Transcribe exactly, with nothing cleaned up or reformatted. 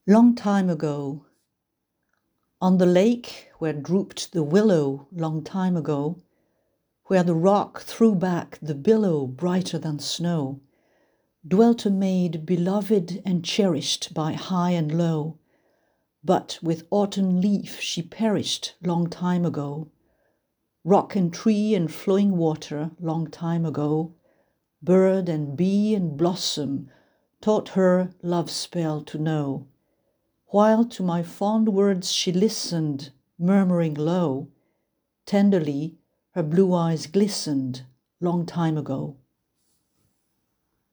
Long time ago, on the lake where drooped the willow, long time ago, where the rock threw back the billow brighter than snow, dwelt a maid beloved and cherished by high and low. But with autumn leaf she perished long time ago. Rock and tree and flowing water long time ago, bird and bee and blossom taught her love's spell to know. While to my fond words she listened, murmuring low, tenderly her blue eyes glistened long time ago.